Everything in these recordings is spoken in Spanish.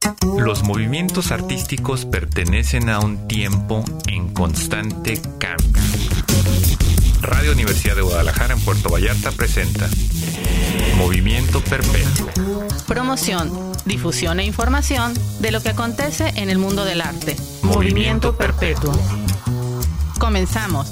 Los movimientos artísticos pertenecen a un tiempo en constante cambio. Radio Universidad de Guadalajara en Puerto Vallarta presenta Movimiento Perpetuo. Promoción, difusión e información de lo que acontece en el mundo del arte. Movimiento Perpetuo. Comenzamos.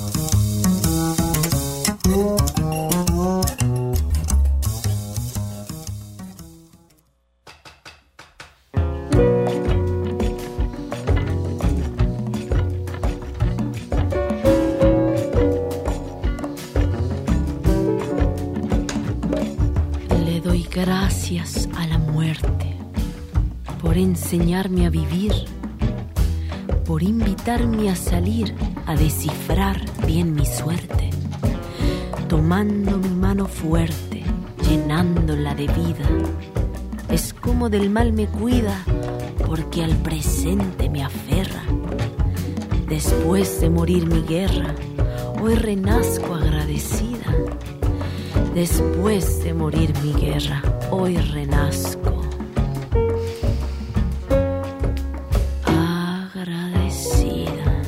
Gracias a la muerte por enseñarme a vivir, por invitarme a salir a descifrar bien mi suerte, tomando mi mano fuerte, llenándola de vida. Es como del mal me cuida, porque al presente me aferra. Después de morir mi guerra, hoy renazco agradecida. Después de morir mi guerra, hoy renazco agradecida.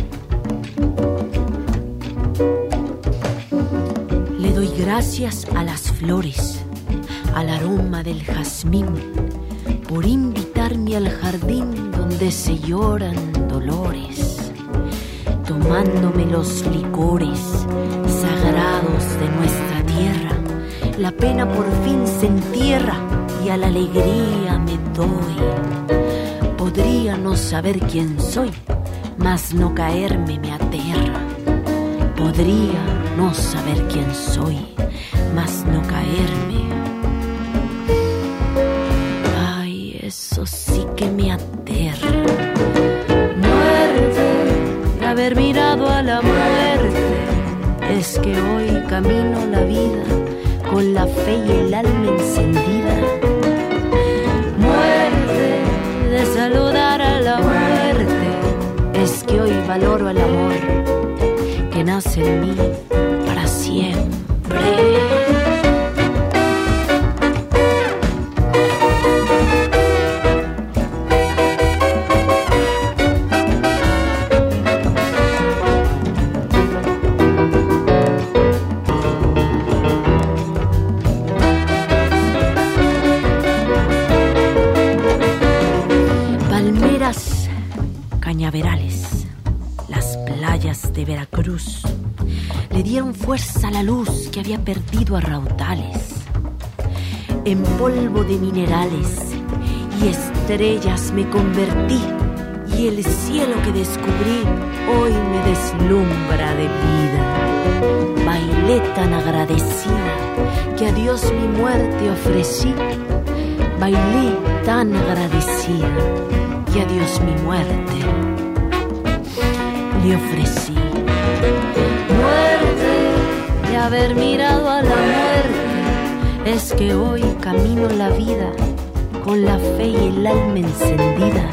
Le doy gracias a las flores, al aroma del jazmín, por invitarme al jardín donde se lloran dolores, tomándome los licores sagrados de nuestra tierra. La pena por fin se entierra y a la alegría me doy. Podría no saber quién soy, mas no caerme me aterra. Podría no saber quién soy, mas no caerme. Ay, eso sí que me aterra. Muerte, de haber mirado a la muerte, es que hoy camino la vida con la fe y el alma encendida. Muerte, de saludar a la muerte, es que hoy valoro el amor que nace en mí para siempre. Cañaverales, las playas de Veracruz le dieron fuerza a la luz que había perdido a raudales. En polvo de minerales y estrellas me convertí, y el cielo que descubrí hoy me deslumbra de vida. Bailé tan agradecida que a Dios mi muerte ofrecí. Bailé tan agradecida que a Dios mi muerte le ofrecí. Muerte, de haber mirado a la muerte, es que hoy camino la vida con la fe y el alma encendida.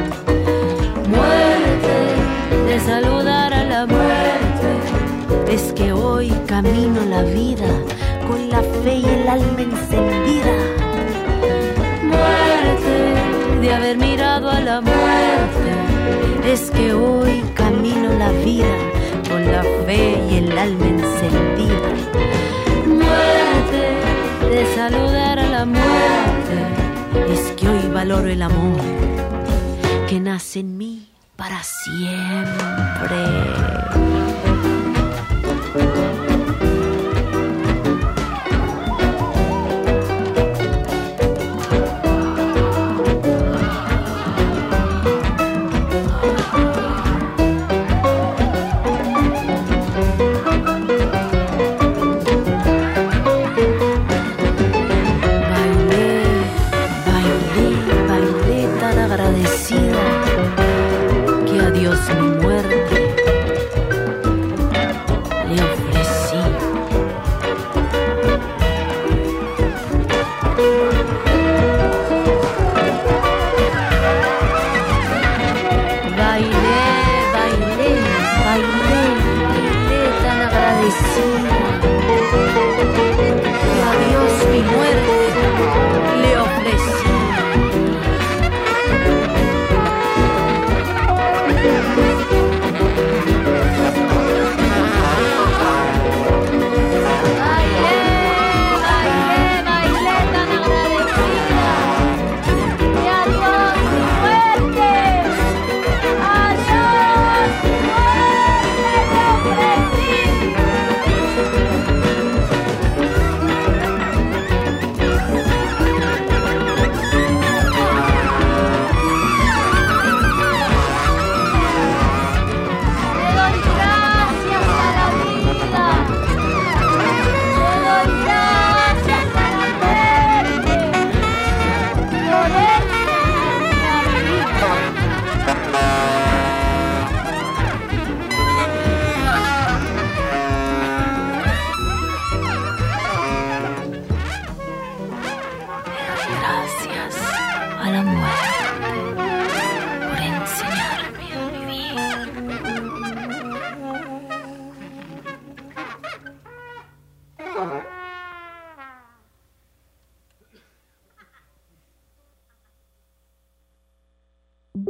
Muerte, de saludar a la muerte, es que hoy camino la vida con la fe y el alma encendida. Muerte, de haber mirado a la muerte, es que hoy camino la vida con la fe y el alma encendida. Muerte, de saludar a la muerte, es que hoy valoro el amor que nace en mí para siempre. Que a Dios mi muerte le ofrecí. Bailé, bailé, bailé, bailé tan agradecida que a Dios mi muerte le ofrecí.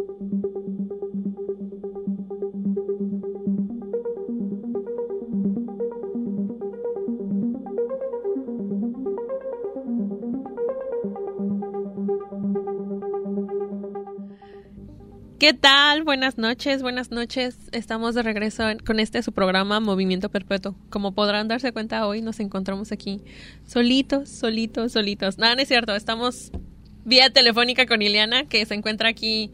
¿Qué tal? Buenas noches. Estamos de regreso con su programa Movimiento Perpetuo. Como podrán darse cuenta, hoy nos encontramos aquí solitos. No, no es cierto. Estamos vía telefónica con Ileana, que se encuentra aquí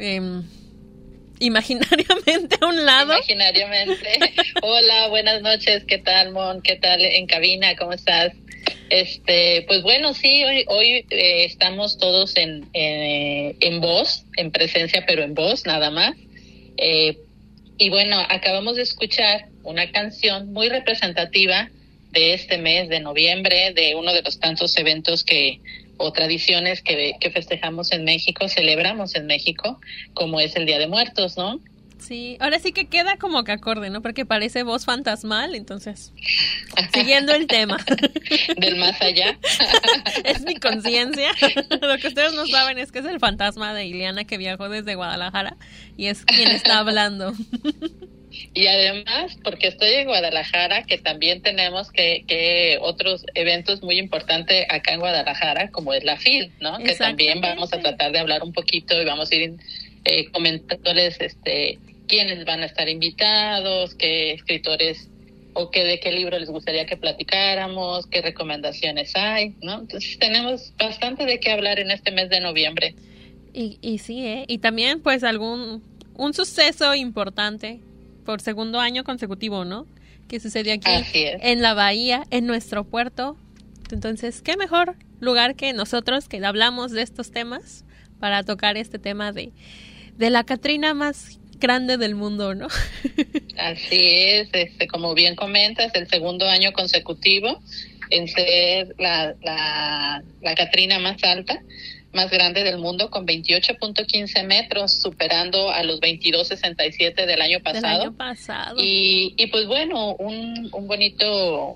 imaginariamente a un lado. Imaginariamente. Hola, buenas noches. ¿Qué tal, Mon? ¿Qué tal en cabina? ¿Cómo estás? Pues bueno, sí, hoy estamos todos en voz, en presencia, pero en voz nada más. Y bueno, acabamos de escuchar una canción muy representativa de este mes de noviembre, de uno de los tantos eventos o tradiciones que festejamos en México, celebramos en México, como es el Día de Muertos, ¿no? Sí, ahora sí que queda como que acorde, ¿no? Porque parece voz fantasmal, entonces, siguiendo el tema. Del más allá. Es mi conciencia. Lo que ustedes no saben es que es el fantasma de Ileana que viajó desde Guadalajara y es quien está hablando. Y además, porque estoy en Guadalajara, que también tenemos que otros eventos muy importantes acá en Guadalajara, como es la FIL, ¿no? Que también vamos a tratar de hablar un poquito y vamos a ir comentándoles quiénes van a estar invitados, qué escritores o de qué libro les gustaría que platicáramos, qué recomendaciones hay, ¿no? Entonces tenemos bastante de qué hablar en este mes de noviembre. Y sí, y también pues un suceso importante por segundo año consecutivo, ¿no? Que sucedió aquí en la bahía, en nuestro puerto. Entonces, qué mejor lugar que nosotros que hablamos de estos temas para tocar este tema de la Catrina más grande del mundo, ¿no? Así es, como bien comentas, el segundo año consecutivo en ser la Catrina más alta, más grande del mundo, con 28.15 metros, superando a los 22.67 del año pasado. Y pues bueno, un bonito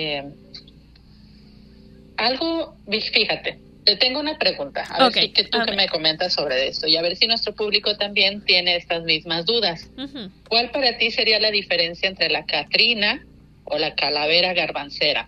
algo, fíjate. Te tengo una pregunta, a ver si tú que me comentas sobre esto y a ver si nuestro público también tiene estas mismas dudas. Uh-huh. ¿Cuál para ti sería la diferencia entre la Catrina o la calavera garbancera?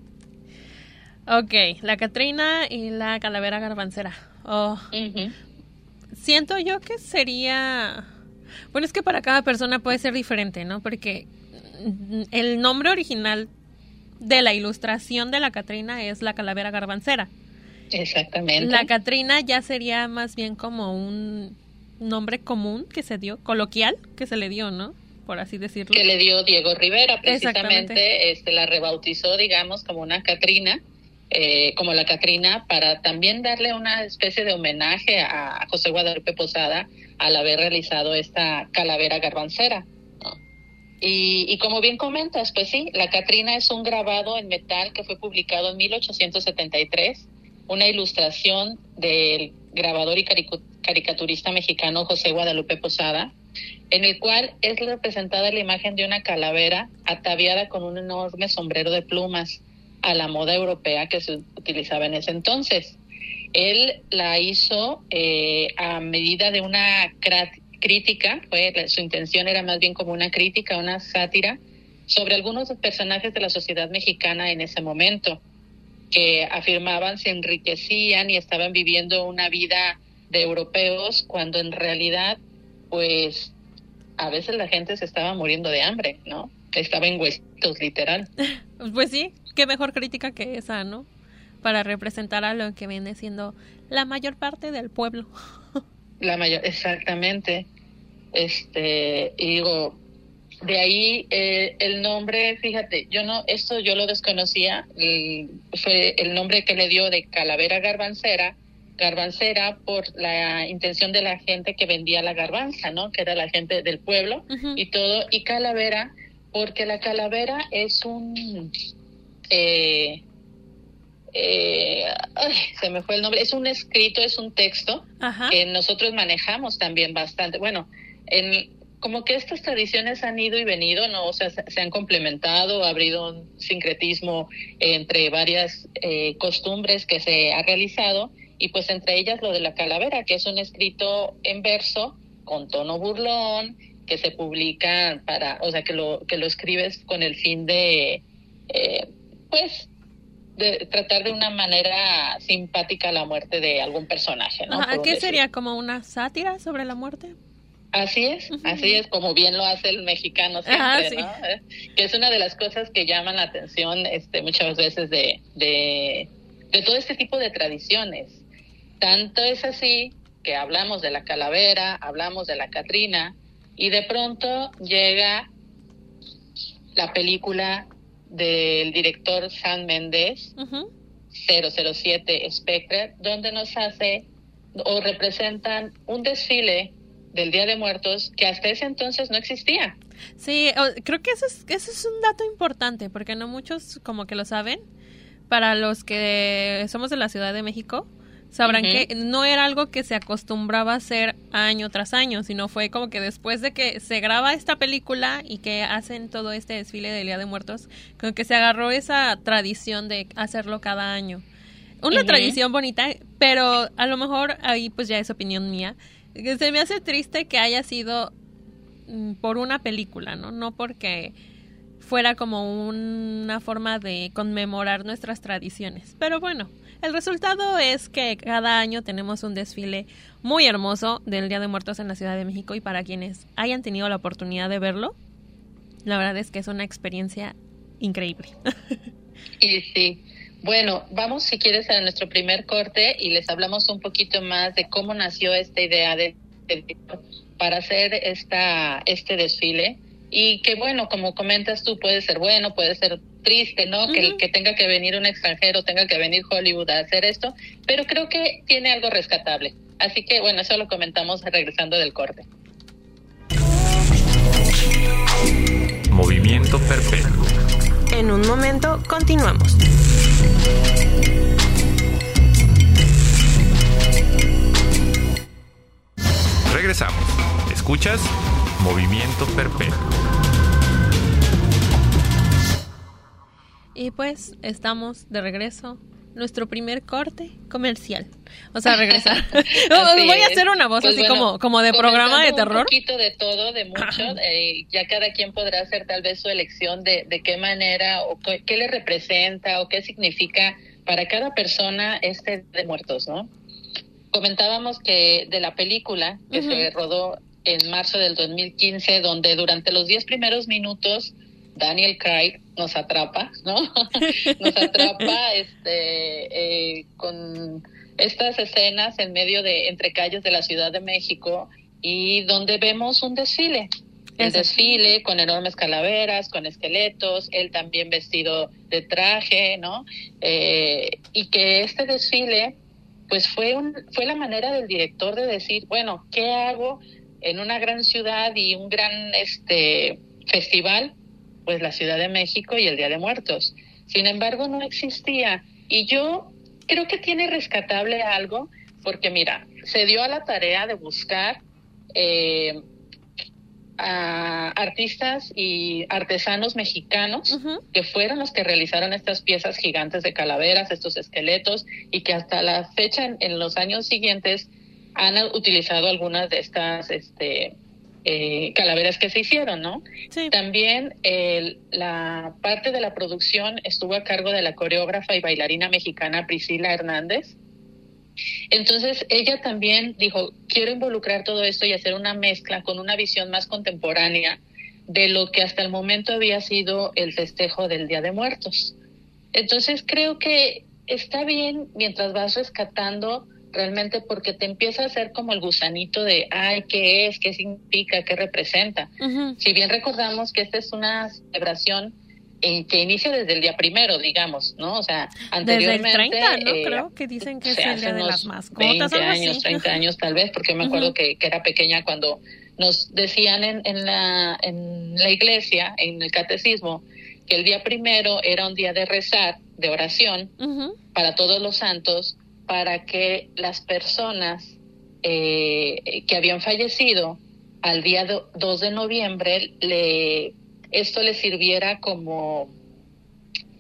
La Catrina y la calavera garbancera. Uh-huh. Siento yo que sería... Bueno, es que para cada persona puede ser diferente, ¿no? Porque el nombre original de la ilustración de la Catrina es la calavera garbancera. Exactamente. La Catrina ya sería más bien como un nombre común que se dio, coloquial, que se le dio, ¿no? Por así decirlo. Que le dio Diego Rivera, precisamente, la rebautizó, digamos, como una Catrina, como la Catrina, para también darle una especie de homenaje a José Guadalupe Posada al haber realizado esta calavera garbancera, ¿no? Y como bien comentas, pues sí, la Catrina es un grabado en metal que fue publicado en 1873, una ilustración del grabador y caricaturista mexicano José Guadalupe Posada, en el cual es representada la imagen de una calavera ataviada con un enorme sombrero de plumas a la moda europea que se utilizaba en ese entonces. Él la hizo a medida de una crítica, su intención era más bien como una crítica, una sátira sobre algunos personajes de la sociedad mexicana en ese momento, que afirmaban se enriquecían y estaban viviendo una vida de europeos, cuando en realidad, pues, a veces la gente se estaba muriendo de hambre, ¿no? Estaba en huesitos, literal. Pues sí, qué mejor crítica que esa, ¿no? Para representar a lo que viene siendo la mayor parte del pueblo. Exactamente. Y digo, de ahí el nombre, fíjate, yo lo desconocía, fue el nombre que le dio de calavera garbancera por la intención de la gente que vendía la garbanza, ¿no? Que era la gente del pueblo. Uh-huh. Y todo, y calavera, porque la calavera es se me fue el nombre, es un escrito, es un texto. Ajá. Que nosotros manejamos también bastante, bueno, como que estas tradiciones han ido y venido, ¿no? O sea, se han complementado, ha habido un sincretismo entre varias costumbres que se ha realizado, y pues entre ellas lo de la calavera, que es un escrito en verso con tono burlón, que se publica que lo escribes con el fin de, de tratar de una manera simpática la muerte de algún personaje, ¿no? Ajá, ¿qué sería? ¿Como una sátira sobre la muerte? Así es, como bien lo hace el mexicano siempre, sí. ¿No? Que es una de las cosas que llaman la atención muchas veces de todo este tipo de tradiciones. Tanto es así que hablamos de la calavera, hablamos de la Catrina, y de pronto llega la película del director Sam Mendes, 007 Spectre, donde nos hace o representan un desfile del Día de Muertos que hasta ese entonces no existía. Sí, creo que eso es un dato importante, porque no muchos como que lo saben. Para los que somos de la Ciudad de México, sabrán que no era algo que se acostumbraba a hacer año tras año, sino fue como que después de que se graba esta película y que hacen todo este desfile del Día de Muertos, como que se agarró esa tradición de hacerlo cada año. Una tradición bonita, pero a lo mejor ahí pues ya es opinión mía. Se me hace triste que haya sido por una película, ¿no? No porque fuera como una forma de conmemorar nuestras tradiciones. Pero bueno, el resultado es que cada año tenemos un desfile muy hermoso del Día de Muertos en la Ciudad de México, y para quienes hayan tenido la oportunidad de verlo, la verdad es que es una experiencia increíble. Y sí. Bueno, vamos si quieres a nuestro primer corte y les hablamos un poquito más de cómo nació esta idea para hacer este desfile, y que bueno, como comentas tú, puede ser bueno, puede ser triste, ¿no? Que tenga que venir un extranjero, tenga que venir Hollywood a hacer esto, pero creo que tiene algo rescatable. Así que bueno, eso lo comentamos regresando del corte. Movimiento Perpetuo. En un momento continuamos. Regresamos. ¿Escuchas? Movimiento Perpetuo. Y pues estamos de regreso. Nuestro primer corte comercial. O sea, regresar. Voy a hacer una voz pues así bueno, como de programa de terror. Un poquito de todo, de mucho. Ya cada quien podrá hacer tal vez su elección de qué manera o qué le representa o qué significa para cada persona de Muertos, ¿no? Comentábamos que de la película que se rodó en marzo del 2015, donde durante los 10 primeros minutos Daniel Craig nos atrapa, ¿no? Nos atrapa con estas escenas en medio de entre calles de la Ciudad de México, y donde vemos un desfile. El desfile con enormes calaveras, con esqueletos, él también vestido de traje, ¿no? Y que este desfile pues fue la manera del director de decir, bueno, ¿qué hago en una gran ciudad y un gran festival? Pues la Ciudad de México y el Día de Muertos. Sin embargo, no existía. Y yo creo que tiene rescatable algo, porque mira, se dio a la tarea de buscar a artistas y artesanos mexicanos que fueron los que realizaron estas piezas gigantes de calaveras, estos esqueletos, y que hasta la fecha, en los años siguientes, han utilizado algunas de estas calaveras que se hicieron, ¿no? Sí. También la parte de la producción estuvo a cargo de la coreógrafa y bailarina mexicana Priscila Hernández. Entonces ella también dijo, quiero involucrar todo esto y hacer una mezcla con una visión más contemporánea de lo que hasta el momento había sido el festejo del Día de Muertos. Entonces creo que está bien mientras vas rescatando realmente, porque te empieza a hacer como el gusanito de, ay, ¿qué es? ¿Qué significa? ¿Qué representa? Si bien recordamos que esta es una celebración que inicia desde el día primero, digamos, ¿no? O sea, anteriormente... Desde el 30, ¿no? Creo que dicen que es el Día de las Mascotas. 20 años, 30 años tal vez, porque me acuerdo que era pequeña cuando nos decían en la iglesia, en el catecismo, que el día primero era un día de rezar, de oración, para todos los santos, para que las personas que habían fallecido al día 2 de noviembre, esto les sirviera como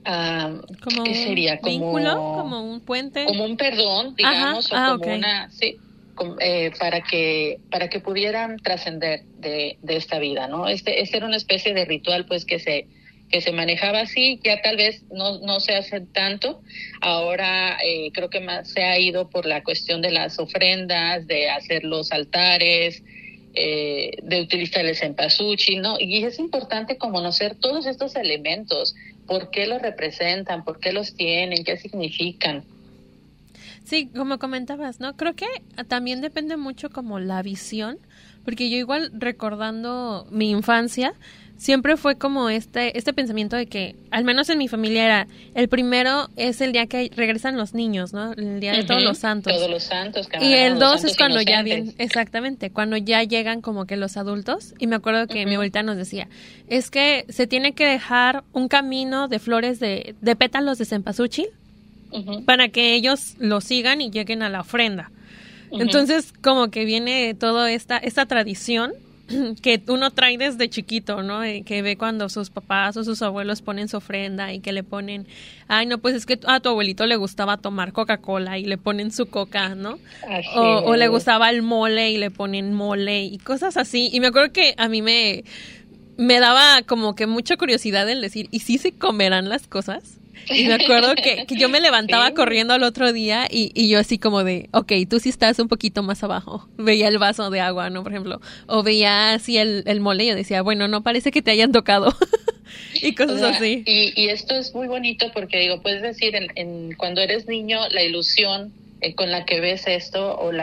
¿qué sería? ¿Vínculo? ¿Como un puente? Como un perdón, digamos, o como una... Sí, para que pudieran trascender de esta vida, ¿no? Este era una especie de ritual, pues, que se manejaba así. Ya tal vez no se hace tanto. Ahora creo que más se ha ido por la cuestión de las ofrendas, de hacer los altares, de utilizar el cempasúchil, ¿no? Y es importante conocer todos estos elementos, por qué los representan, por qué los tienen, qué significan. Sí, como comentabas, ¿no? Creo que también depende mucho como la visión, porque yo igual recordando mi infancia, siempre fue como este pensamiento de que, al menos en mi familia era, el primero es el día que regresan los niños, ¿no? El día de Todos los Santos. Todos los Santos. Y el 2 es cuando ya vienen, exactamente, cuando ya llegan como que los adultos. Y me acuerdo que mi abuelita nos decía, es que se tiene que dejar un camino de flores de pétalos de cempasúchil para que ellos lo sigan y lleguen a la ofrenda. Entonces, como que viene toda esta tradición que uno trae desde chiquito, ¿no? Que ve cuando sus papás o sus abuelos ponen su ofrenda y que le ponen, ay, no, pues es que a tu abuelito le gustaba tomar Coca-Cola y le ponen su coca, ¿no? O le gustaba el mole y le ponen mole y cosas así. Y me acuerdo que a mí me daba como que mucha curiosidad el decir, ¿y sí se comerán las cosas? Y me acuerdo que yo me levantaba corriendo al otro día y yo así como de, ok, tú sí estás un poquito más abajo. Veía el vaso de agua, ¿no? Por ejemplo. O veía así el mole y yo decía, bueno, no parece que te hayan tocado. Y cosas así. Y esto es muy bonito porque, digo, puedes decir, cuando eres niño, la ilusión con la que ves esto o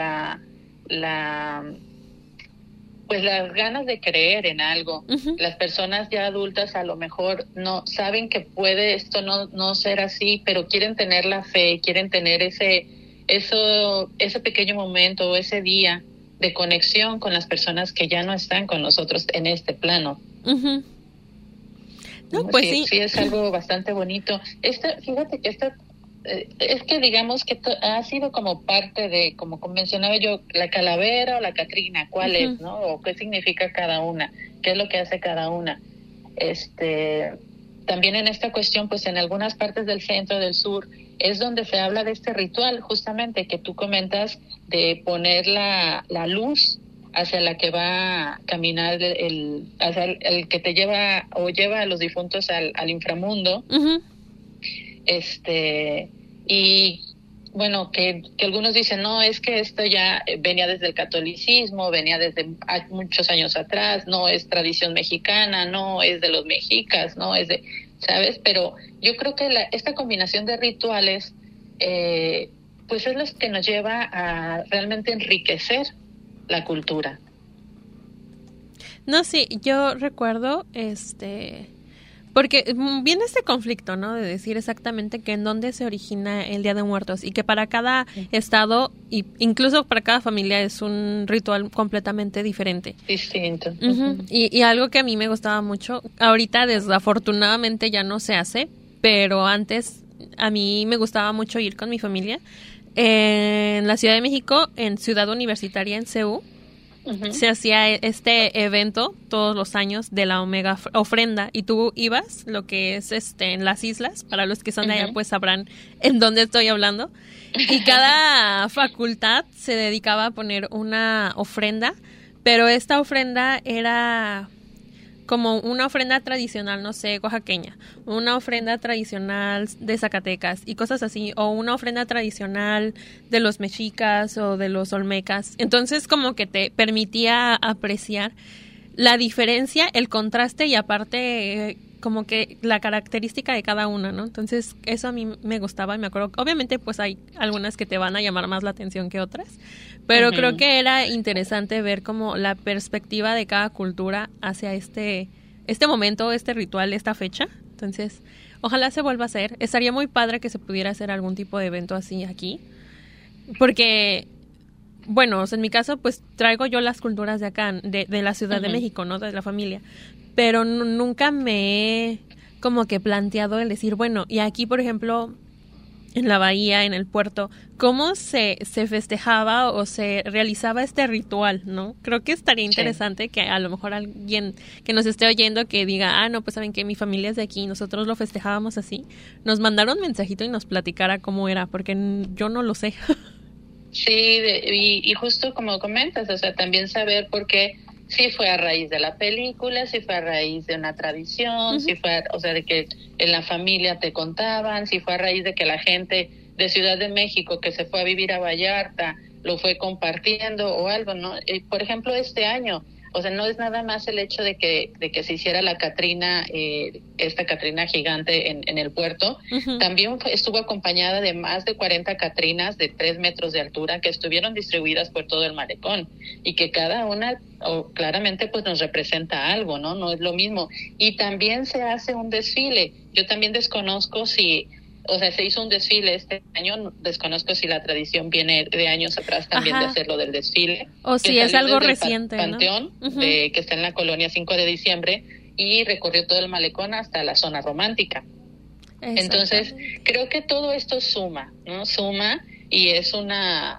pues las ganas de creer en algo. Las personas ya adultas a lo mejor no saben que puede esto no ser así, pero quieren tener la fe, quieren tener ese pequeño momento o ese día de conexión con las personas que ya no están con nosotros en este plano. No, pues sí, es algo bastante bonito. Fíjate que es que digamos que ha sido como parte de, como mencionaba yo, la calavera o la catrina, ¿cuál es, no? O qué significa cada una, qué es lo que hace cada una. También en esta cuestión, pues en algunas partes del centro, del sur, es donde se habla de este ritual, justamente, que tú comentas, de poner la luz hacia la que va a caminar hacia el que te lleva o lleva a los difuntos al inframundo. Y bueno, que algunos dicen, no, es que esto ya venía desde el catolicismo, venía desde muchos años atrás, no es tradición mexicana, no es de los mexicas, no es de, ¿sabes? Pero yo creo que esta combinación de rituales, pues es lo que nos lleva a realmente enriquecer la cultura. No, sí, yo recuerdo, porque viene este conflicto, ¿no? De decir exactamente que en dónde se origina el Día de Muertos y que para cada estado, y incluso para cada familia, es un ritual completamente diferente. Distinto. Y algo que a mí me gustaba mucho, ahorita desafortunadamente ya no se hace, pero antes a mí me gustaba mucho ir con mi familia. En la Ciudad de México, en Ciudad Universitaria, en CEU, se hacía este evento todos los años de la Omega Ofrenda y tú ibas, lo que es en las islas, para los que son de allá pues sabrán en dónde estoy hablando, y cada facultad se dedicaba a poner una ofrenda, pero esta ofrenda era como una ofrenda tradicional, no sé, oaxaqueña, una ofrenda tradicional de Zacatecas y cosas así, o una ofrenda tradicional de los mexicas o de los olmecas. Entonces como que te permitía apreciar la diferencia, el contraste y aparte como que la característica de cada una, ¿no? Entonces eso a mí me gustaba y me acuerdo, obviamente pues hay algunas que te van a llamar más la atención que otras, pero creo que era interesante ver como la perspectiva de cada cultura hacia este momento, este ritual, esta fecha. Entonces, ojalá se vuelva a hacer. Estaría muy padre que se pudiera hacer algún tipo de evento así aquí, porque, bueno, en mi caso, pues traigo yo las culturas de acá, de la Ciudad de México, ¿no? De la familia, pero nunca me he como que planteado el decir, bueno, y aquí, por ejemplo, en la bahía, en el puerto, cómo se festejaba o se realizaba este ritual, ¿no? Creo que estaría interesante que a lo mejor alguien que nos esté oyendo que diga, no, pues saben que mi familia es de aquí, nosotros lo festejábamos así, nos mandara un mensajito y nos platicara cómo era, porque yo no lo sé. Sí, y justo como comentas, o sea, también saber por qué, si fue a raíz de la película, si fue a raíz de una tradición, si fue, o sea, de que en la familia te contaban, si fue a raíz de que la gente de Ciudad de México que se fue a vivir a Vallarta lo fue compartiendo o algo, ¿no? Por ejemplo, este año, o sea, no es nada más el hecho de que se hiciera la Catrina, esta Catrina gigante en el puerto, también estuvo acompañada de más de 40 Catrinas de 3 metros de altura que estuvieron distribuidas por todo el malecón y que cada una claramente pues nos representa algo, ¿no? No es lo mismo. Y también se hace un desfile. Yo también desconozco si... O sea, se hizo un desfile este año, desconozco si la tradición viene de años atrás también de hacerlo del desfile. O si es algo reciente, Panteón, ¿no? Que está en la colonia 5 de diciembre y recorrió todo el malecón hasta la zona romántica. Entonces, creo que todo esto suma, ¿no? Suma y es una...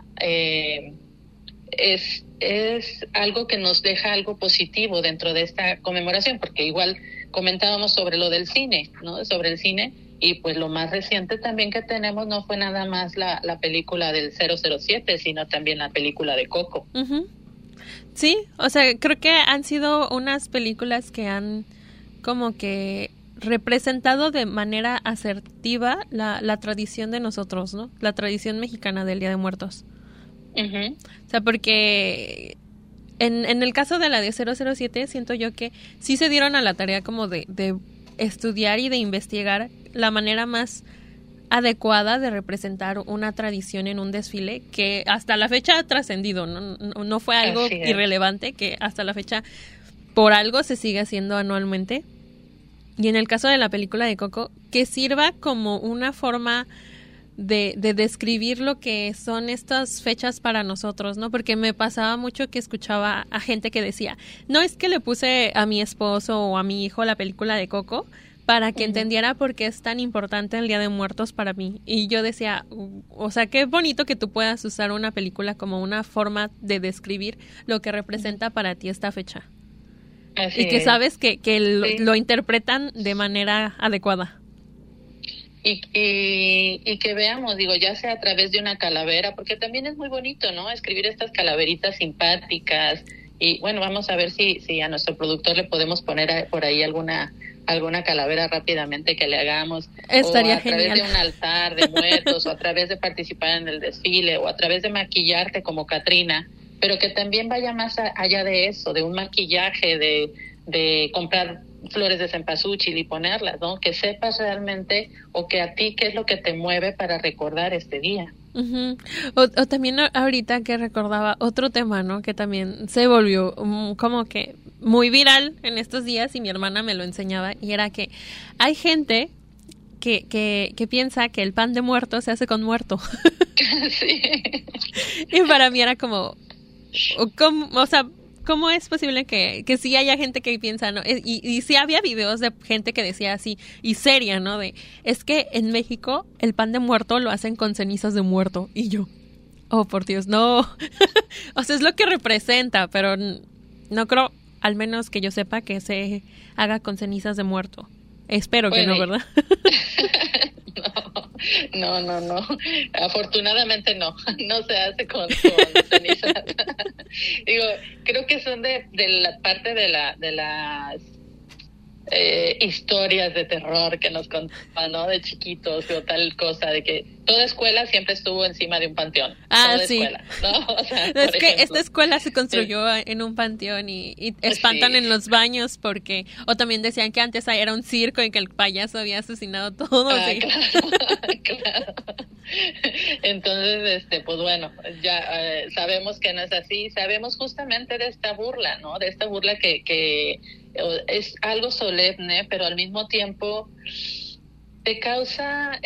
es algo que nos deja algo positivo dentro de esta conmemoración, porque igual comentábamos sobre lo del cine, ¿no? Sobre el cine. Y pues lo más reciente también que tenemos no fue nada más la película del 007, sino también la película de Coco. Sí, o sea, creo que han sido unas películas que han como que representado de manera asertiva la tradición de nosotros, ¿no? La tradición mexicana del Día de Muertos. O sea, porque en el caso de la de 007 siento yo que sí se dieron a la tarea como de estudiar y de investigar la manera más adecuada de representar una tradición en un desfile que hasta la fecha ha trascendido, no fue algo irrelevante, que hasta la fecha por algo se sigue haciendo anualmente. Y en el caso de la película de Coco, que sirva como una forma de describir lo que son estas fechas para nosotros, ¿no? Porque me pasaba mucho que escuchaba a gente que decía, no es que le puse a mi esposo o a mi hijo la película de Coco para que entendiera por qué es tan importante el Día de Muertos para mí. Y yo decía, o sea, qué bonito que tú puedas usar una película como una forma de describir lo que representa para ti esta fecha. Así y que sabes que lo interpretan de manera adecuada. Y que veamos, digo, ya sea a través de una calavera, porque también es muy bonito, ¿no? Escribir estas calaveritas simpáticas. Y bueno, vamos a ver si a nuestro productor le podemos poner por ahí alguna calavera rápidamente que le hagamos. Estaría o a través genial. De un altar de muertos, o a través de participar en el desfile, o a través de maquillarte como Catrina, pero que también vaya más allá de eso, de un maquillaje, de comprar flores de cempasúchil y ponerlas, ¿no? Que sepas realmente, o que a ti qué es lo que te mueve para recordar este día. O también ahorita que recordaba otro tema, ¿no? Que también se volvió como que muy viral en estos días y mi hermana me lo enseñaba, y era que hay gente que piensa que el pan de muerto se hace con muerto. Sí. Y para mí era como, o sea, ¿cómo es posible que sí haya gente que piensa, ¿no? Y sí había videos de gente que decía así, y seria, ¿no? Es que en México el pan de muerto lo hacen con cenizas de muerto. Y yo, oh, por Dios, no. O sea, es lo que representa, pero no creo, al menos que yo sepa, que se haga con cenizas de muerto. Espero que no, ¿verdad? No. Afortunadamente no se hace con cenizas. Digo, creo que son de la parte de las historias de terror que nos contaban, ¿no? De chiquitos o tal cosa, de que toda escuela siempre estuvo encima de un panteón. Toda sí. Escuela, ¿no? O sea, es que esta escuela se construyó en un panteón y espantan en los baños porque, o también decían que antes era un circo y que el payaso había asesinado a todos. Claro. Entonces, pues bueno, ya sabemos que no es así, sabemos justamente de esta burla, ¿no? De esta burla que es algo solemne, pero al mismo tiempo te causa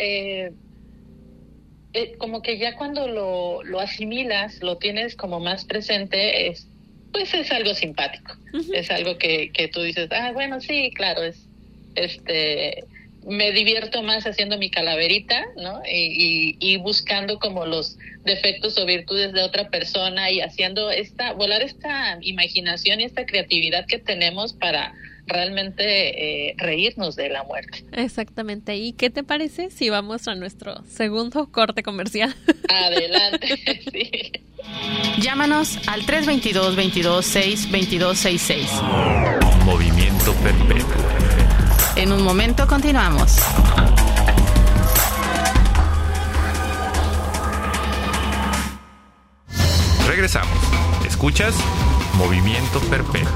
como que ya cuando lo asimilas, lo tienes como más presente, pues es algo simpático. Es algo que tú dices, bueno, sí, claro, me divierto más haciendo mi calaverita, ¿no? Y buscando como los defectos o virtudes de otra persona y haciendo volar esta imaginación y esta creatividad que tenemos para realmente reírnos de la muerte. Exactamente. ¿Y qué te parece si vamos a nuestro segundo corte comercial? Adelante, sí. Llámanos al 322-226-2266. Movimiento Perpetuo. En un momento continuamos. Regresamos. ¿Escuchas? Movimiento Perpetuo.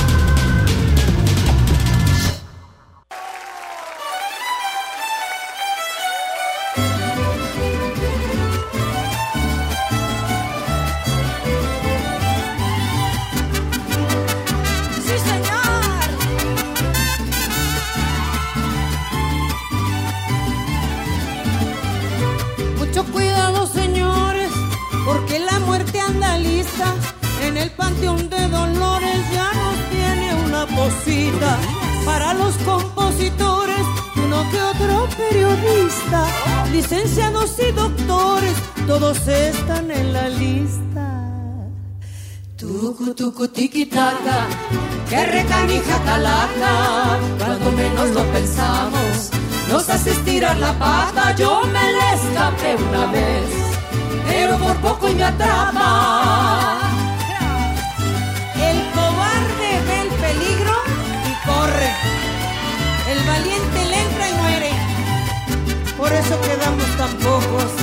En el panteón de Dolores ya no tiene una posita para los compositores, uno que otro periodista, licenciados y doctores, todos están en la lista. Tucu, tucu, tiquitaca, que recanija calaca, cuando menos lo pensamos, nos hace estirar la pata. Yo me le escapé una vez, pero por poco y me atrapa. El cobarde ve el peligro y corre. El valiente le entra y muere. Por eso quedamos tan pocos.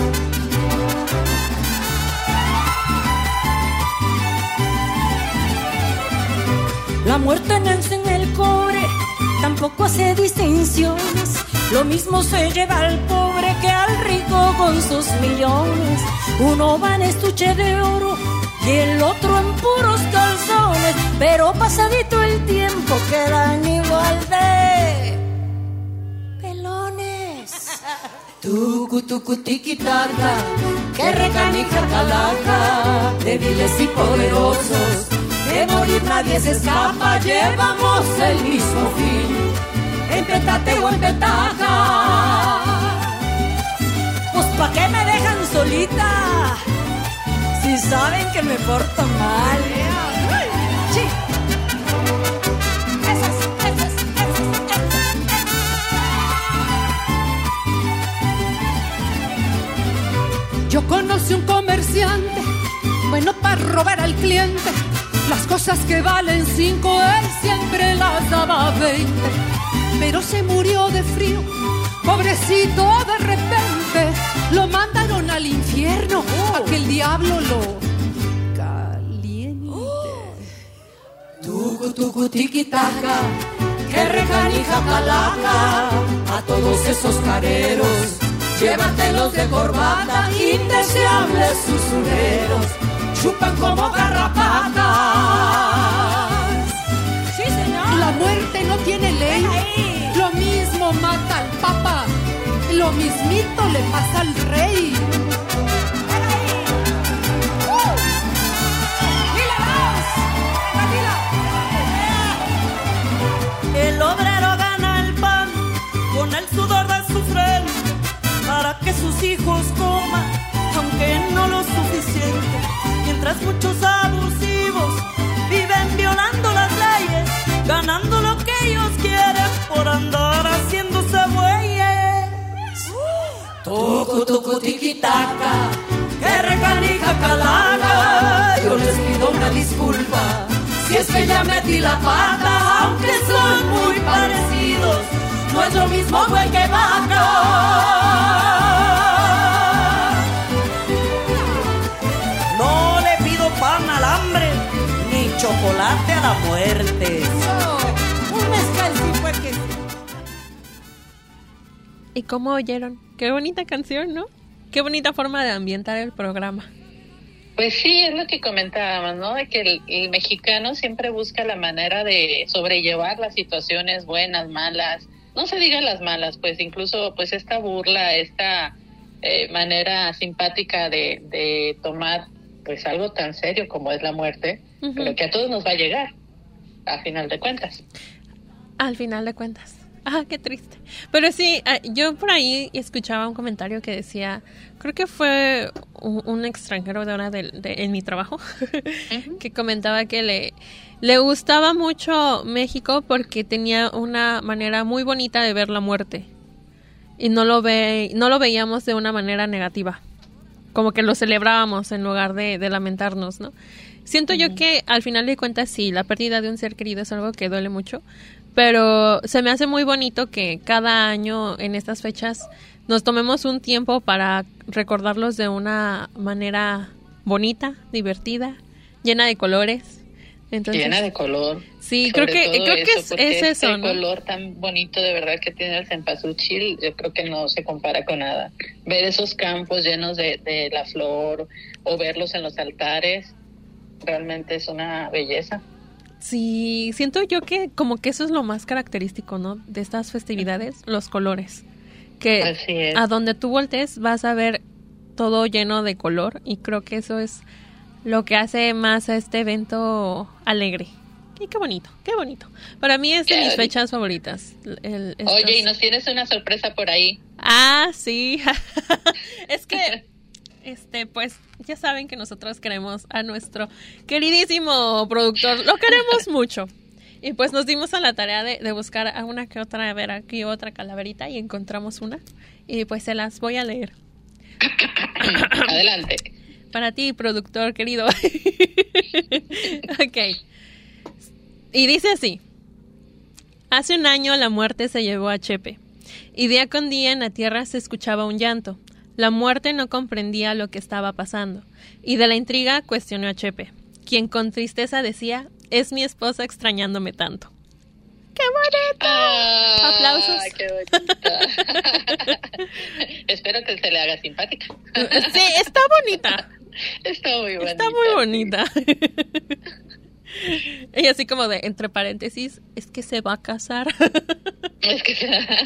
La muerte nace en el cobre, tampoco hace distinciones. Lo mismo se lleva al pobre que al rico con sus millones. Uno va en estuche de oro y el otro en puros calzones, pero pasadito el tiempo quedan igual de pelones. Tucu, tucu, tiquitaca, que recanija calaca, débiles y poderosos, de morir nadie se escapa, llevamos el mismo fin, en petate o en petaca. Pues ¿pa' qué me dejan solita? Si saben que me porto mal. Sí. Esas. Yo conocí un comerciante, bueno para robar al cliente. Las cosas que valen 5, él siempre las daba 20. Pero se murió de frío, pobrecito, de repente. Lo mandaron al infierno, a que el diablo lo caliente. Tucu, tucu, tiquitaca, que recanija calaca, a todos esos careros, llévatelos de corbata, indeseables usureros, chupan como garrapatas. Sí, señor. La muerte no tiene ley. Lo mismo mata al papa, lo mismito le pasa al rey. El obrero gana el pan con el sudor de su frente para que sus hijos coman, aunque no lo suficiente. Mientras muchos abusivos viven violando las leyes, ganando lo que ellos quieren por andar haciéndose bueyes. Tucu, tucu, tiquitaca, que recanija calaca, yo les pido una disculpa si es que ya metí la pata, aunque son muy parecidos, no es lo mismo güey que vaca. No le pido pan al hambre, ni chocolate a la muerte. Un mezcal sí fue que sí. ¿Y cómo oyeron? Qué bonita canción, ¿no? Qué bonita forma de ambientar el programa. Pues sí, es lo que comentábamos, ¿no? De que el mexicano siempre busca la manera de sobrellevar las situaciones buenas, malas. No se digan las malas, pues incluso pues esta burla, esta manera simpática de tomar pues algo tan serio como es la muerte, pero que a todos nos va a llegar, a final de cuentas. Al final de cuentas. Qué triste. Pero sí, yo por ahí escuchaba un comentario que decía, creo que fue un extranjero de ahora en mi trabajo, que comentaba que le gustaba mucho México porque tenía una manera muy bonita de ver la muerte. Y no lo veíamos de una manera negativa. Como que lo celebrábamos en lugar de lamentarnos, ¿no? Siento yo que al final de cuentas sí, la pérdida de un ser querido es algo que duele mucho, pero se me hace muy bonito que cada año en estas fechas nos tomemos un tiempo para recordarlos de una manera bonita, divertida, llena de colores. Entonces, llena de color. Sí, creo que es eso, ¿no? El color tan bonito de verdad que tiene el cempasúchil, yo creo que no se compara con nada. Ver esos campos llenos de la flor o verlos en los altares, realmente es una belleza. Sí, siento yo que como que eso es lo más característico, ¿no? De estas festividades, los colores. Que así es. A donde tú voltees vas a ver todo lleno de color y creo que eso es lo que hace más a este evento alegre. Y qué bonito, qué bonito. Para mí es de mis fechas favoritas. Oye, y nos tienes una sorpresa por ahí. Sí. Es que, pues, ya saben que nosotros queremos a nuestro queridísimo productor. Lo queremos mucho. Y pues nos dimos a la tarea de buscar a una que otra, a ver aquí otra calaverita y encontramos una. Y pues se las voy a leer. Adelante. Para ti, productor querido. Ok. Y dice así. Hace un año la muerte se llevó a Chepe. Y día con día en la tierra se escuchaba un llanto. La muerte no comprendía lo que estaba pasando. Y de la intriga cuestionó a Chepe, quien con tristeza decía, es mi esposa extrañándome tanto. ¡Qué bonito! ¡Aplausos! ¡Qué bonita! Espero que se le haga simpática. Sí, está bonita. Está muy bonita. Está muy bonita. Y así como de, entre paréntesis, es que se va a casar. Es que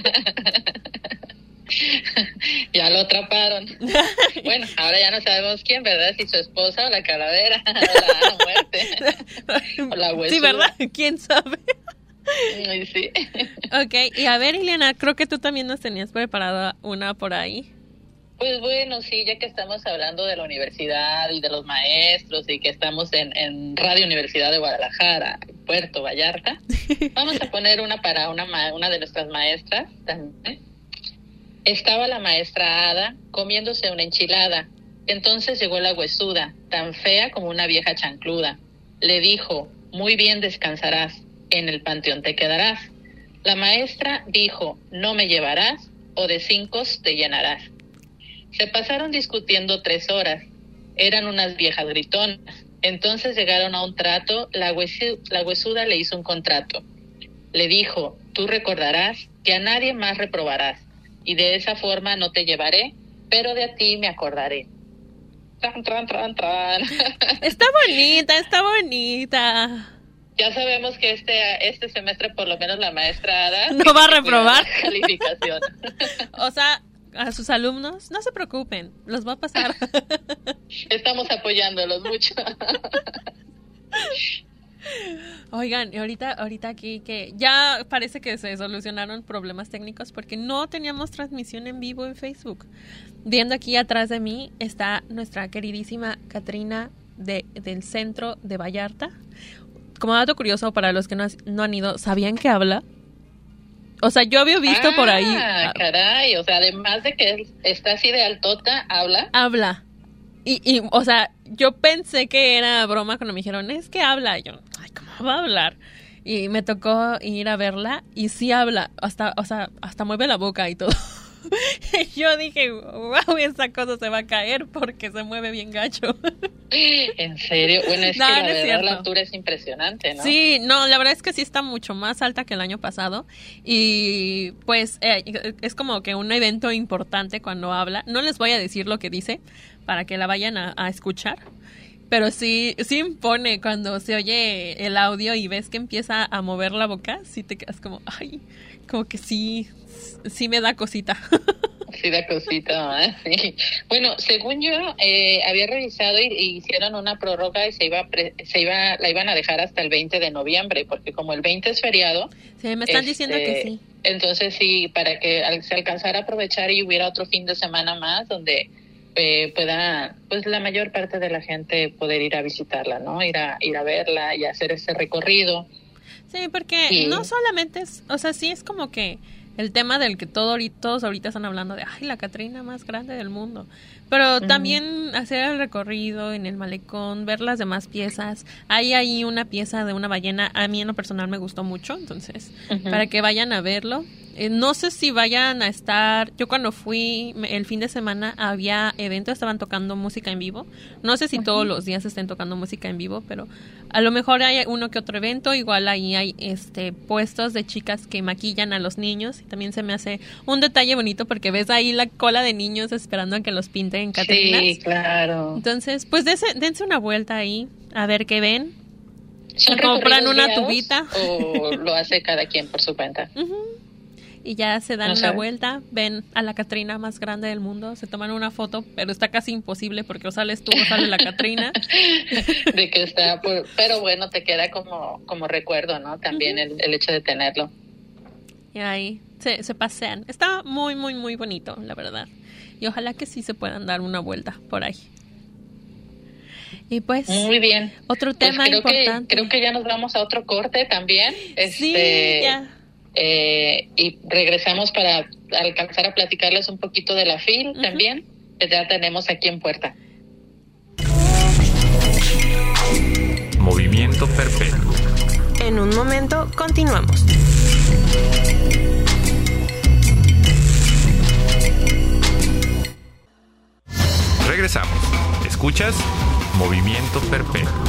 ya lo atraparon. Bueno, ahora ya no sabemos quién, ¿verdad? Si su esposa o la calavera, o la muerte, o la huesuda. Sí, ¿verdad? ¿Quién sabe? Sí. Ok, y a ver, Ileana, creo que tú también nos tenías preparada una por ahí. Pues bueno, sí, ya que estamos hablando de la universidad y de los maestros y que estamos en Radio Universidad de Guadalajara, Puerto Vallarta, vamos a poner una para una de nuestras maestras también. Estaba la maestra Ada comiéndose una enchilada. Entonces llegó la huesuda, tan fea como una vieja chancluda. Le dijo, muy bien descansarás, en el panteón te quedarás. La maestra dijo, no me llevarás, o de 5 te llenarás. Se pasaron discutiendo 3 horas. Eran unas viejas gritonas. Entonces llegaron a un trato. La huesuda le hizo un contrato. Le dijo, tú recordarás que a nadie más reprobarás. Y de esa forma no te llevaré, pero de a ti me acordaré. Tran, tran, tran, tran. Está bonita, está bonita. Ya sabemos que este semestre por lo menos la maestra Ada no va a reprobar calificación. O sea, a sus alumnos, no se preocupen, los va a pasar. Estamos apoyándolos mucho. Oigan, y ahorita aquí que ya parece que se solucionaron problemas técnicos porque no teníamos transmisión en vivo en Facebook. Viendo aquí atrás de mí está nuestra queridísima Catrina del centro de Vallarta. Como dato curioso para los que no han ido, ¿sabían que habla? O sea, yo había visto por ahí. Caray, o sea, además de que está así de altota, ¿habla? Habla. Y, o sea, yo pensé que era broma cuando me dijeron, es que habla. Y yo, ay, ¿cómo va a hablar? Y me tocó ir a verla y sí habla, hasta mueve la boca y todo. Y yo dije, wow, esa cosa se va a caer porque se mueve bien gacho. ¿En serio? Bueno, es que la verdad la altura es impresionante, ¿no? Sí, no, la verdad es que sí está mucho más alta que el año pasado y pues es como que un evento importante cuando habla. No les voy a decir lo que dice para que la vayan a escuchar, pero sí impone cuando se oye el audio y ves que empieza a mover la boca, sí te quedas como, ay, como que sí me da cosita. Sí da cosita, ¿eh? Sí. Bueno, según yo había revisado y hicieron una prórroga y la iban a dejar hasta el 20 de noviembre, porque como el 20 es feriado. Sí, me están diciendo que sí. Entonces sí, para que se alcanzara a aprovechar y hubiera otro fin de semana más donde pueda, pues la mayor parte de la gente poder ir a visitarla, ¿no? Ir a verla y hacer ese recorrido. Sí, porque no solamente es, o sea, sí es como que el tema del que todos ahorita están hablando de, ay, la Catrina más grande del mundo. Pero también hacer el recorrido en el malecón, ver las demás piezas. Hay ahí una pieza de una ballena, a mí en lo personal me gustó mucho, entonces, para que vayan a verlo. No sé si vayan a estar, yo cuando fui el fin de semana había eventos, estaban tocando música en vivo. No sé si todos los días estén tocando música en vivo, pero a lo mejor hay uno que otro evento. Igual ahí hay puestos de chicas que maquillan a los niños. Y también se me hace un detalle bonito porque ves ahí la cola de niños esperando a que los pinten catrinas. Sí, claro. Entonces, pues dense una vuelta ahí a ver qué ven. ¿Son compran una tubita o lo hace cada quien por su cuenta? Y ya se dan una vuelta, ven a la Catrina más grande del mundo, se toman una foto, pero está casi imposible porque o sales tú o sale la Catrina. De que está, pero bueno, te queda como recuerdo, ¿no? También el hecho de tenerlo. Y ahí se pasean. Está muy, muy, muy bonito, la verdad. Y ojalá que sí se puedan dar una vuelta por ahí. Y pues, muy bien. Otro tema importante. Creo que ya nos vamos a otro corte también. Sí, ya. Y regresamos para alcanzar a platicarles un poquito de la FIL también, que ya tenemos aquí en puerta. Movimiento Perpetuo. En un momento continuamos. Regresamos. ¿Escuchas? Movimiento Perpetuo.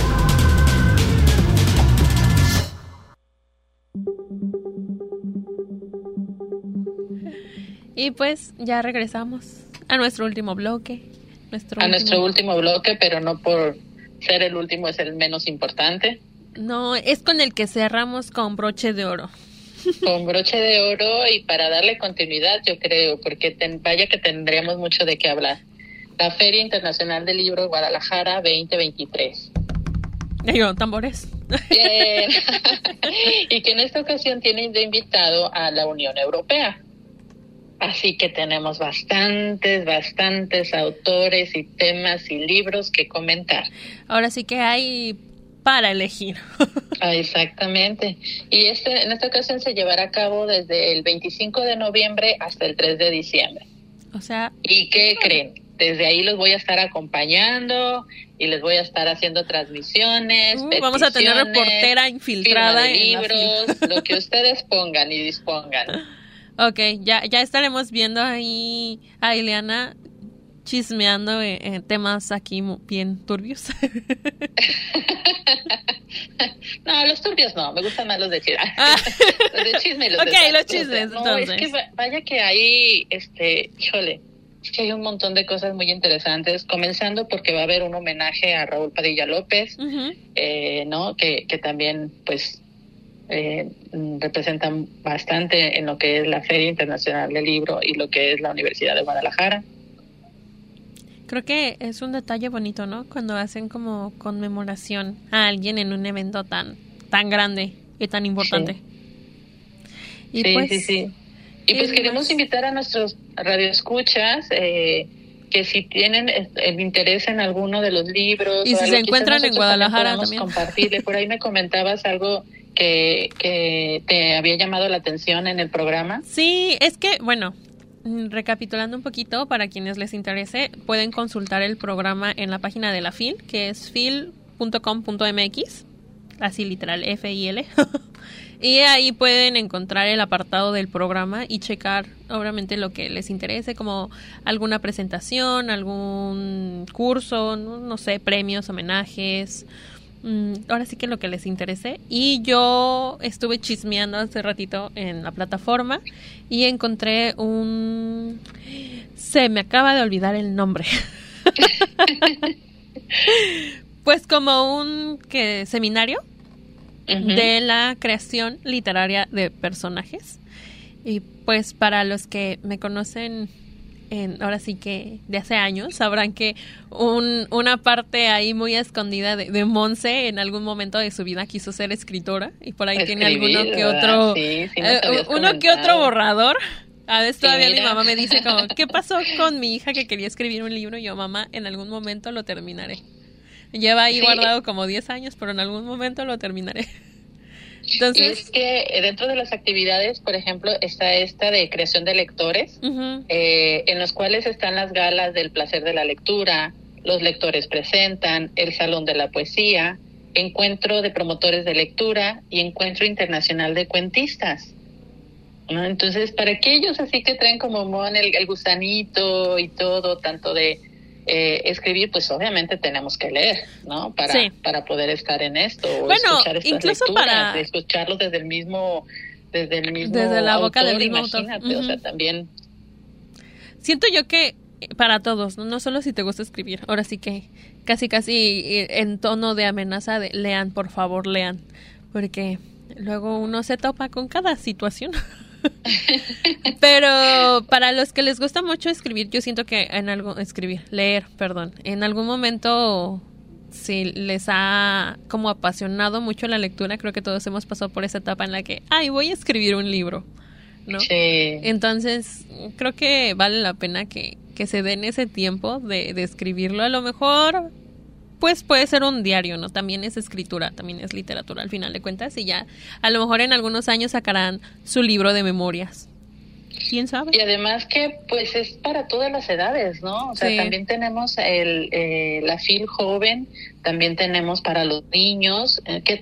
Y pues ya regresamos a nuestro último bloque. Nuestro último bloque, pero no por ser el último es el menos importante. No, es con el que cerramos con broche de oro. Con broche de oro, y para darle continuidad, yo creo, porque vaya que tendríamos mucho de qué hablar. La Feria Internacional del Libro Guadalajara 2023. Digo, tambores. Bien. Y que en esta ocasión tienen de invitado a la Unión Europea. Así que tenemos bastantes autores y temas y libros que comentar. Ahora sí que hay para elegir. Exactamente. Y en esta ocasión se llevará a cabo desde el 25 de noviembre hasta el 3 de diciembre. O sea... ¿Y qué creen? Desde ahí los voy a estar acompañando y les voy a estar haciendo transmisiones, vamos a tener reportera infiltrada en libros, lo que ustedes pongan y dispongan. Ok, ya estaremos viendo ahí a Ileana chismeando temas aquí bien turbios. No, los turbios no, me gustan más los de chisme. Los de chisme y los los chismes, no, entonces. Es que vaya que hay, híjole, es que hay un montón de cosas muy interesantes, comenzando porque va a haber un homenaje a Raúl Padilla López, ¿no? Que también, pues, representan bastante en lo que es la Feria Internacional del Libro y lo que es la Universidad de Guadalajara. Creo que es un detalle bonito, ¿no? Cuando hacen como conmemoración a alguien en un evento tan grande y tan importante. Sí. Sí. Y pues queremos invitar a nuestros radioescuchas que si tienen el interés en alguno de los libros, y si se encuentran en Guadalajara también compartirle. Por ahí me comentabas algo que te había llamado la atención en el programa. Sí, es que, bueno, recapitulando un poquito, para quienes les interese, pueden consultar el programa en la página de la FIL, que es fil.com.mx, así literal, FIL. Y ahí pueden encontrar el apartado del programa y checar, obviamente, lo que les interese, como alguna presentación, algún curso, no sé, premios, homenajes. Ahora sí que lo que les interese. Y yo estuve chismeando hace ratito en la plataforma y encontré se me acaba de olvidar el nombre. Pues como un seminario de la creación literaria de personajes. Y pues para los que me conocen ahora sí que de hace años, sabrán que una parte ahí muy escondida de Monse en algún momento de su vida quiso ser escritora y por ahí tiene alguno que otro, uno que otro borrador. A veces todavía mi mamá me dice como, ¿qué pasó con mi hija que quería escribir un libro? Y yo, mamá, en algún momento lo terminaré. Lleva ahí guardado como 10 años, pero en algún momento lo terminaré. Entonces, y es que dentro de las actividades, por ejemplo, está esta de creación de lectores, en los cuales están las galas del placer de la lectura, los lectores presentan, el salón de la poesía, encuentro de promotores de lectura y encuentro internacional de cuentistas, ¿no? Entonces, para aquellos así que traen como el gusanito y todo, tanto de escribir, pues obviamente tenemos que leer, ¿no? Para poder estar en esto, o escuchar estas incluso lecturas, para escucharlos desde la boca del mismo autor, o sea, también siento yo que para todos, no solo si te gusta escribir, ahora sí que casi en tono de amenaza de lean, por favor, lean, porque luego uno se topa con cada situación. Pero para los que les gusta mucho escribir, yo siento que leer, en algún momento, si les ha como apasionado mucho la lectura, creo que todos hemos pasado por esa etapa en la que, voy a escribir un libro, ¿no? Sí. Entonces, creo que vale la pena que se den ese tiempo de escribirlo. A lo mejor pues puede ser un diario, ¿no? También es escritura, también es literatura al final de cuentas, y ya a lo mejor en algunos años sacarán su libro de memorias. ¿Quién sabe? Y además que pues es para todas las edades, ¿no? O sea, también tenemos la FIL joven, también tenemos para los niños,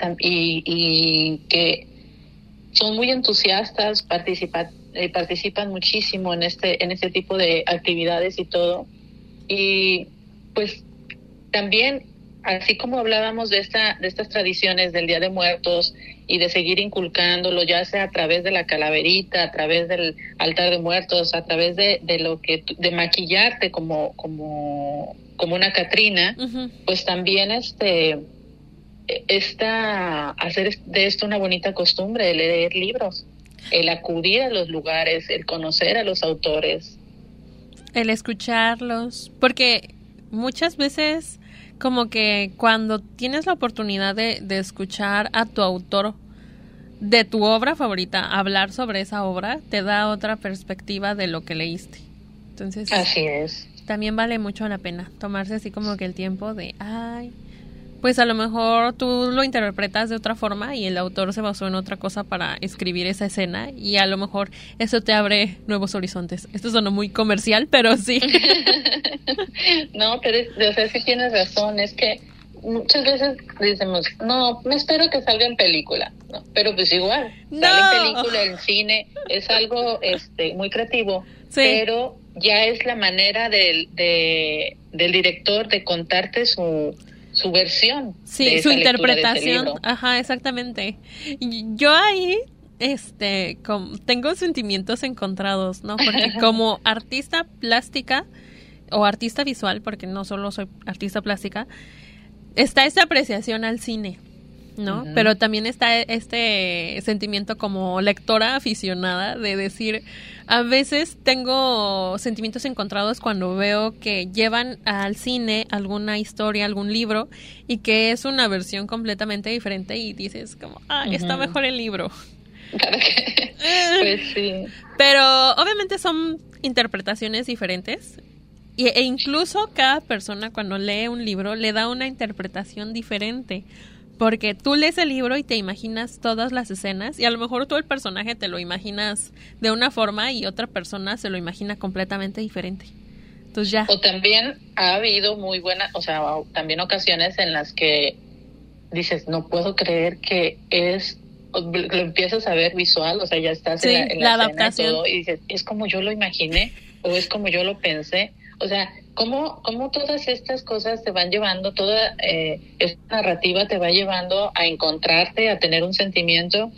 que son muy entusiastas, participan muchísimo en este tipo de actividades y todo. Y pues también, así como hablábamos de estas tradiciones del Día de Muertos y de seguir inculcándolo, ya sea a través de la calaverita, a través del altar de muertos, a través de de maquillarte como una Catrina, pues también hacer de esto una bonita costumbre, el leer libros, el acudir a los lugares, el conocer a los autores, el escucharlos, porque muchas veces como que cuando tienes la oportunidad de escuchar a tu autor de tu obra favorita hablar sobre esa obra, te da otra perspectiva de lo que leíste. Entonces, así es. También vale mucho la pena tomarse así como que el tiempo de, pues a lo mejor tú lo interpretas de otra forma y el autor se basó en otra cosa para escribir esa escena, y a lo mejor eso te abre nuevos horizontes. Esto sonó muy comercial, pero sí. No, pero sí tienes razón. Es que muchas veces decimos, no, me espero que salga en película, ¿no? Pero pues igual, sale en película, en cine, es algo muy creativo, pero ya es la manera del director de contarte su versión, su interpretación. Ajá, exactamente. Yo ahí tengo sentimientos encontrados, ¿no? Porque como artista plástica o artista visual, porque no solo soy artista plástica, está esta apreciación al cine, ¿no? Uh-huh. Pero también está este sentimiento como lectora aficionada de decir, a veces tengo sentimientos encontrados cuando veo que llevan al cine alguna historia, algún libro, y que es una versión completamente diferente y dices como, está mejor el libro. Pues sí. Pero obviamente son interpretaciones diferentes. E incluso cada persona cuando lee un libro le da una interpretación diferente, porque tú lees el libro y te imaginas todas las escenas, y a lo mejor tú el personaje te lo imaginas de una forma y otra persona se lo imagina completamente diferente. Entonces ya. O también ha habido también ocasiones en las que dices, no puedo creer que lo empiezas a ver visual, o sea, ya estás en la adaptación y todo, y dices, es como yo lo imaginé o es como yo lo pensé. O sea, cómo todas estas cosas te van llevando, toda esta narrativa te va llevando a encontrarte, a tener un sentimiento,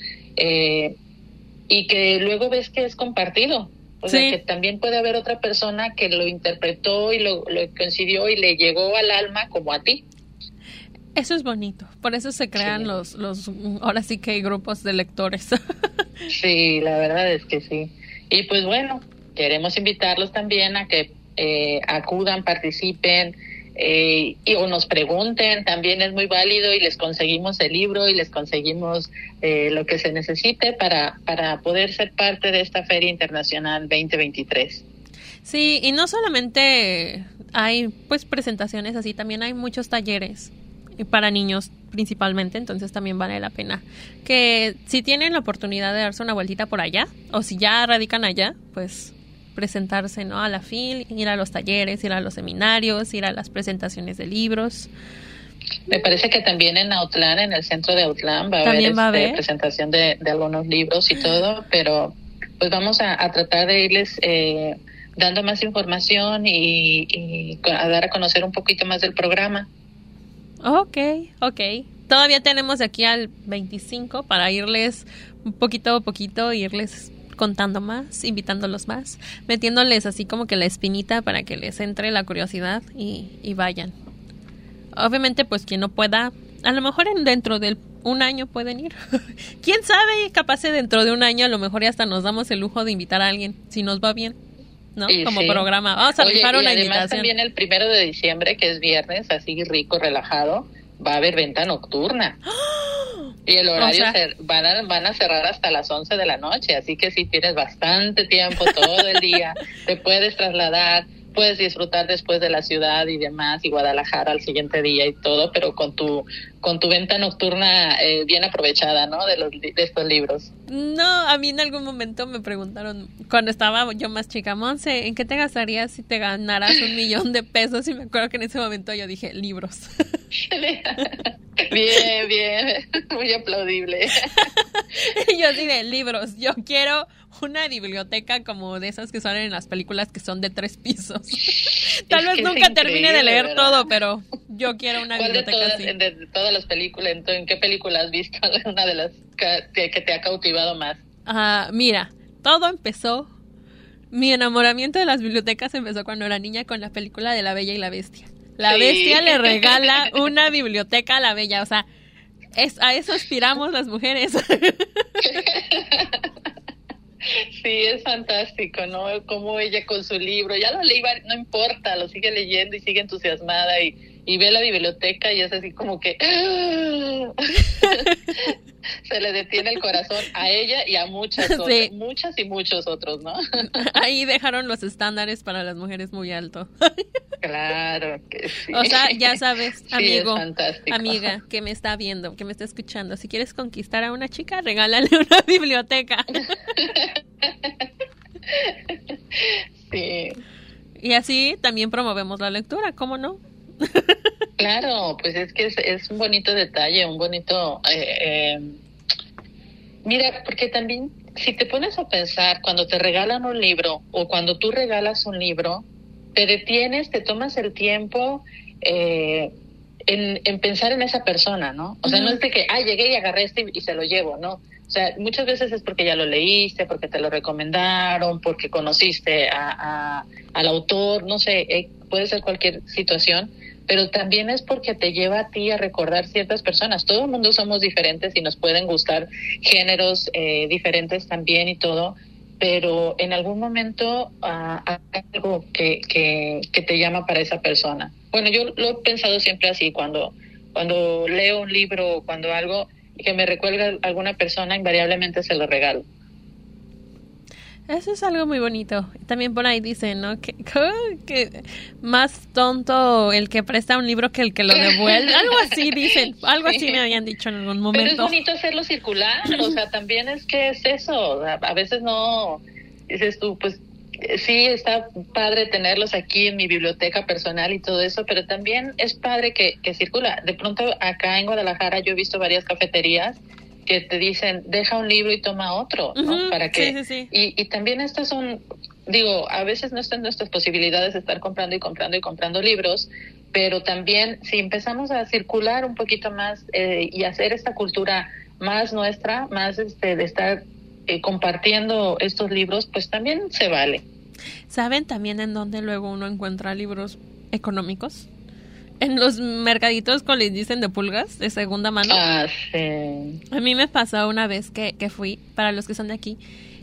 y que luego ves que es compartido. O sea, que también puede haber otra persona que lo interpretó y lo coincidió y le llegó al alma como a ti. Eso es bonito, por eso se crean los ahora sí que hay grupos de lectores. Sí, la verdad es que sí. Y pues bueno, queremos invitarlos también a que acudan, participen, o nos pregunten, también es muy válido, y les conseguimos el libro y les conseguimos lo que se necesite para poder ser parte de esta Feria Internacional 2023. Sí, y no solamente hay pues presentaciones así, también hay muchos talleres para niños principalmente, entonces también vale la pena que si tienen la oportunidad de darse una vueltita por allá, o si ya radican allá, pues presentarse, ¿no?, a la FIL, ir a los talleres, ir a los seminarios, ir a las presentaciones de libros. Me parece que también en Autlán, en el centro de Autlán, va a haber presentación de algunos libros y todo, pero pues vamos a tratar de irles dando más información y a dar a conocer un poquito más del programa. Ok. Todavía tenemos de aquí al 25 para irles poquito a poquito, irles contando más, invitándolos más, metiéndoles así como que la espinita para que les entre la curiosidad y vayan. Obviamente, pues quien no pueda, a lo mejor dentro de un año pueden ir. ¿Quién sabe? Capaz dentro de un año a lo mejor ya hasta nos damos el lujo de invitar a alguien, si nos va bien, ¿no? Como programa. Vamos a rifar una invitación. Además también el 1 de diciembre, que es viernes, así rico, relajado, va a haber venta nocturna. Y el horario van a cerrar hasta las 11 de la noche, así que sí tienes bastante tiempo todo el día, te puedes trasladar, puedes disfrutar después de la ciudad y demás, y Guadalajara al siguiente día y todo, pero con tu venta nocturna bien aprovechada, ¿no?, de estos libros. No, a mí en algún momento me preguntaron, cuando estaba yo más chica, Monse, ¿en qué te gastarías si te ganaras $1,000,000? Y me acuerdo que en ese momento yo dije, libros. Bien, muy aplaudible. Yo sí de libros, yo quiero una biblioteca como de esas que salen en las películas que son de 3 pisos. Tal vez nunca termine de leer, ¿verdad?, todo, pero yo quiero una biblioteca así. De todas las películas, ¿en qué película has visto una de las que te ha cautivado más? Mira, todo empezó, mi enamoramiento de las bibliotecas empezó cuando era niña con la película de La Bella y la Bestia. La Bestia le regala una biblioteca a la Bella, o sea, a eso aspiramos las mujeres. Sí, es fantástico, ¿no? Como ella con su libro, ya lo leí, no importa, lo sigue leyendo y sigue entusiasmada y ve la biblioteca y es así como que se le detiene el corazón a ella y a muchas y muchos otros, ¿no? Ahí dejaron los estándares para las mujeres muy alto. Claro que sí. O sea, ya sabes, amigo, sí, amiga, que me está viendo, que me está escuchando, si quieres conquistar a una chica, regálale una biblioteca. Sí. Y así también promovemos la lectura, ¿cómo no? Claro, pues es que es un bonito detalle, un bonito... Mira, porque también si te pones a pensar, cuando te regalan un libro o cuando tú regalas un libro, te detienes, te tomas el tiempo en pensar en esa persona, ¿no? O sea, no es de que, llegué y agarré y se lo llevo, ¿no? O sea, muchas veces es porque ya lo leíste, porque te lo recomendaron, porque conociste al autor, no sé, puede ser cualquier situación, pero también es porque te lleva a ti a recordar ciertas personas. Todo el mundo somos diferentes y nos pueden gustar géneros diferentes también y todo, pero en algún momento hay algo que te llama para esa persona. Bueno, yo lo he pensado siempre así, cuando leo un libro o cuando algo que me recuerda a alguna persona, invariablemente se lo regalo. Eso es algo muy bonito. También por ahí dicen, ¿no? Que más tonto el que presta un libro que el que lo devuelve. Algo así dicen. Algo así me habían dicho en algún momento. Pero es bonito hacerlo circular. O sea, también es que es eso. A veces no... Dices tú, pues sí, está padre tenerlos aquí en mi biblioteca personal y todo eso, pero también es padre que circula. De pronto acá en Guadalajara yo he visto varias cafeterías que te dicen, deja un libro y toma otro, ¿no? Para que... Sí. Y también estas son, digo, a veces no están nuestras posibilidades de estar comprando libros, pero también si empezamos a circular un poquito más y hacer esta cultura más nuestra, más de estar compartiendo estos libros, pues también se vale. ¿Saben también en dónde luego uno encuentra libros económicos? En los mercaditos, como les dicen, de pulgas, de segunda mano. Sí. A mí me pasó una vez que fui, para los que son de aquí,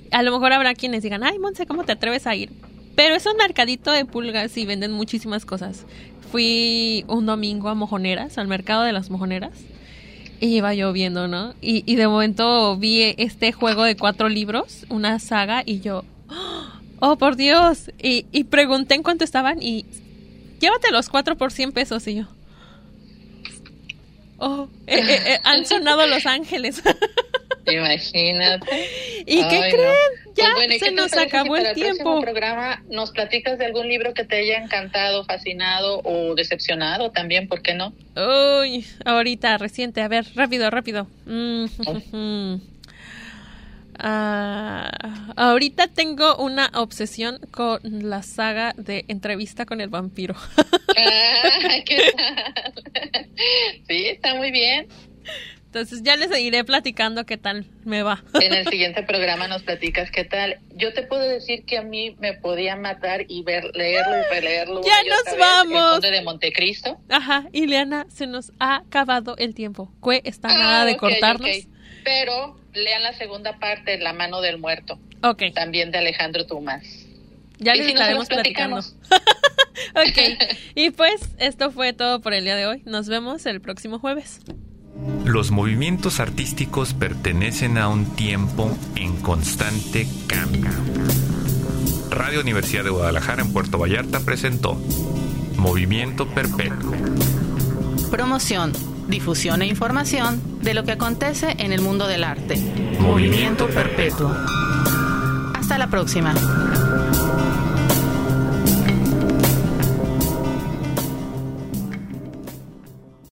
a lo mejor habrá quienes digan, ay, Monse, ¿cómo te atreves a ir? Pero es un mercadito de pulgas y venden muchísimas cosas. Fui un domingo a Mojoneras, al mercado de las Mojoneras, y iba yo viendo, ¿no? Y de momento vi este juego de 4 libros, una saga, y yo, ¡oh, por Dios! Y pregunté en cuánto estaban, y llévate los 4 por 100 pesos, y yo, han sonado Los Ángeles. Imagínate. ¿Y qué creen? No. Ya pues se nos acabó el tiempo. Para el próximo programa nos platicas de algún libro que te haya encantado, fascinado o decepcionado también, ¿por qué no? Uy, ahorita, reciente, a ver, rápido. Ahorita tengo una obsesión con la saga de Entrevista con el vampiro. ¿Qué tal? Sí, está muy bien. Entonces ya les seguiré platicando qué tal me va. En el siguiente programa nos platicas qué tal. Yo te puedo decir que a mí me podía matar y leerlo y releerlo. Ya nos vamos. El Conde de Montecristo. Ajá, Ileana, se nos ha acabado el tiempo. Está nada de cortarnos. Okay. Pero lean la segunda parte, La mano del muerto. Ok. También de Alejandro Dumas. Ya les estaremos platicando. Ok. Y pues esto fue todo por el día de hoy. Nos vemos el próximo jueves. Los movimientos artísticos pertenecen a un tiempo en constante cambio. Radio Universidad de Guadalajara en Puerto Vallarta presentó Movimiento Perpetuo. Promoción, difusión e información de lo que acontece en el mundo del arte. Movimiento Perpetuo. Hasta la próxima.